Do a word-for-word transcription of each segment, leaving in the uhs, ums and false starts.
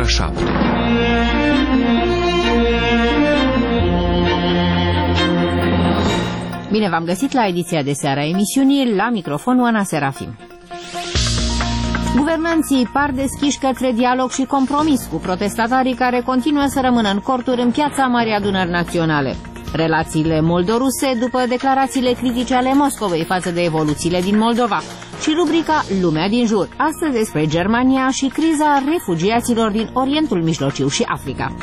ora șapte. Bine v-am găsit la ediția de seară a emisiunii, la microfon Oana Serafim. Guvernanții par deschiși către dialog și compromis cu protestatarii care continuă să rămână în corturi în piața Marii Adunări Naționale. Relațiile moldoruse după declarațiile critice ale Moscovei față de evoluțiile din Moldova și rubrica Lumea din jur, astăzi despre Germania și criza refugiaților din Orientul Mijlociu și Africa.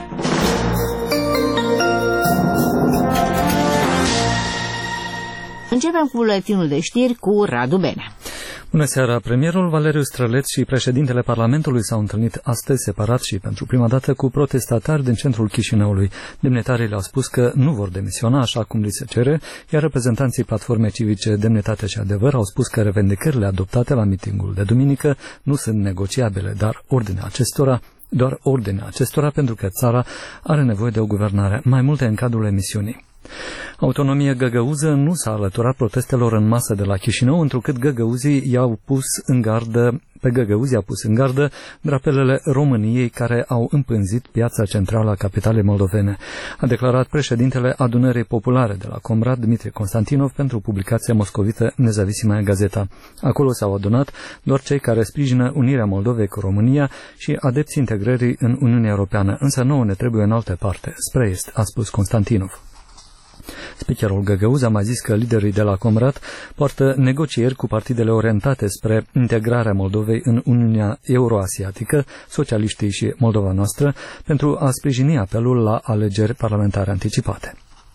Începem cu buletinul de știri cu Radu Benea. Bună seara! Premierul Valeriu Străleț și președintele Parlamentului s-au întâlnit astăzi separat și pentru prima dată cu protestatari din centrul Chișinăului. Demnitarii le-au spus că nu vor demisiona așa cum li se cere, iar reprezentanții platformei civice Demnitate și Adevăr au spus că revendicările adoptate la mitingul de duminică nu sunt negociabile, dar ordinea acestora doar ordinea acestora pentru că țara are nevoie de o guvernare. Mai multe în cadrul emisiunii. Autonomia găgăuză nu s-a alăturat protestelor în masă de la Chișinău, întrucât găgăuzii i-au pus în gardă, pe găgăuzii a pus în gardă drapelele României care au împânzit piața centrală a capitalei moldovene, a declarat președintele Adunării Populare de la Comrat, Dmitrie Constantinov, pentru publicația moscovită Nezavisimaya Gazeta. Acolo s-au adunat doar cei care sprijină unirea Moldovei cu România și adepții integrării în Uniunea Europeană, însă nouă ne trebuie în alte parte, spre est, a spus Constantinov. Speakerul Găgăuz a mai zis că liderii de la Comrat poartă negocieri cu partidele orientate spre integrarea Moldovei în Uniunea Euroasiatică, socialiștii și Moldova Noastră, pentru a sprijini apelul la alegeri parlamentare anticipate.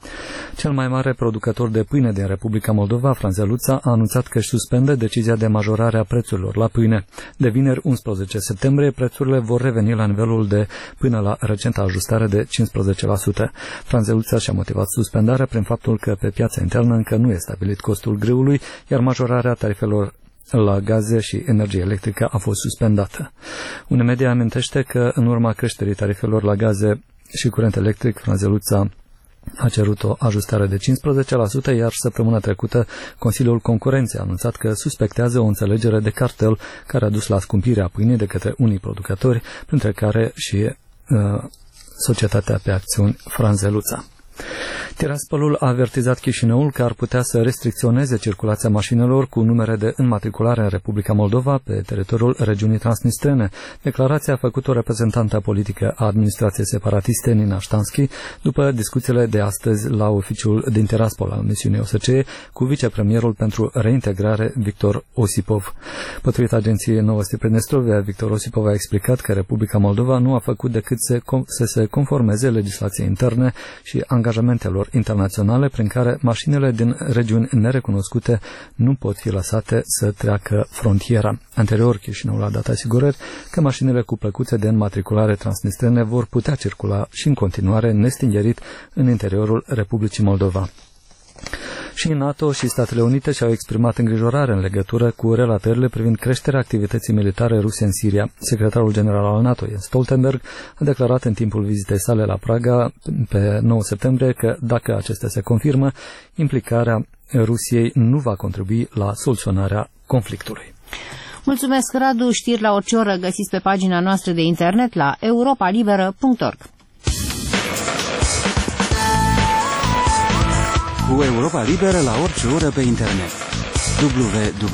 Cel mai mare producător de pâine din Republica Moldova, Franzeluța, a anunțat că își suspendă decizia de majorare a prețurilor la pâine. De vineri unsprezece septembrie, prețurile vor reveni la nivelul de până la recenta ajustare de cincisprezece la sută. Franzeluța și-a motivat suspendarea prin faptul că pe piața internă încă nu e stabilit costul grâului, iar majorarea tarifelor la gaze și energie electrică a fost suspendată. Unemedia amintește că în urma creșterii tarifelor la gaze și curent electric, Franzeluța a cerut o ajustare de cincisprezece la sută, iar săptămâna trecută Consiliul Concurenței a anunțat că suspectează o înțelegere de cartel care a dus la scumpirea pâinii de către unii producători, printre care și uh, societatea pe acțiuni Franzeluța. Tiraspolul a avertizat Chișinăul că ar putea să restricționeze circulația mașinilor cu numere de înmatriculare în Republica Moldova pe teritoriul regiunii transnistrene. Declarația a făcut o reprezentantă politică a administrației separatiste, Nina Ștanski, după discuțiile de astăzi la oficiul din Tiraspol al misiunii O S C E cu vicepremierul pentru reintegrare, Victor Osipov. Potrivit agenției Novosti Pridnestrovia, Victor Osipov a explicat că Republica Moldova nu a făcut decât să, să se conformeze legislației interne și angajamentelor internaționale prin care mașinile din regiuni nerecunoscute nu pot fi lăsate să treacă frontiera. Anterior, Chișinăul a dat asigurări că mașinile cu plăcuțe de înmatriculare transnistrene vor putea circula și în continuare nestingerit în interiorul Republicii Moldova. Și NATO și Statele Unite și-au exprimat îngrijorare în legătură cu relatările privind creșterea activității militare ruse în Siria. Secretarul general al NATO, Jens Stoltenberg, a declarat în timpul vizitei sale la Praga pe nouă septembrie că, dacă acestea se confirmă, implicarea Rusiei nu va contribui la soluționarea conflictului. Mulțumesc, Radu. Știri la orice oră găsiți pe pagina noastră de internet la europa liberă punct org. Cu Europa Liberă la orice oră pe internet. w w w